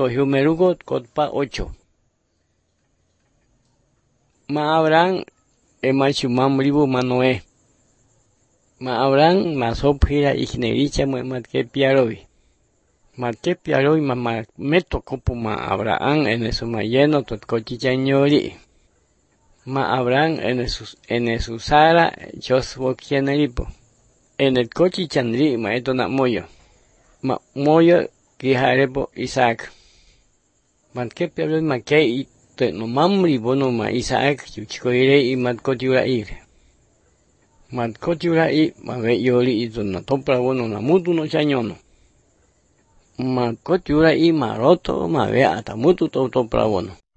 tojumerugo cotpa 8. Ma Abraham emachumamribu manoe. Ma Abraham masopira ignericha matke piarovi. Matke piarovi ma meto copo ma Abraham en su mayeno tot cochichañori. Ma Abraham en su Sara chosbo kieneripo. En el cochichanri ma etona moyo. Ma moyo kiharepo Isaac. Matke piarovi ma ke no mamri bono ma Isaac chuchikoire y matkotiura ire. Matkotiura y ma ve yori y dona topra bono na mutu no chañono. Matkotiura y ma roto ma ve ata mutu topra bono.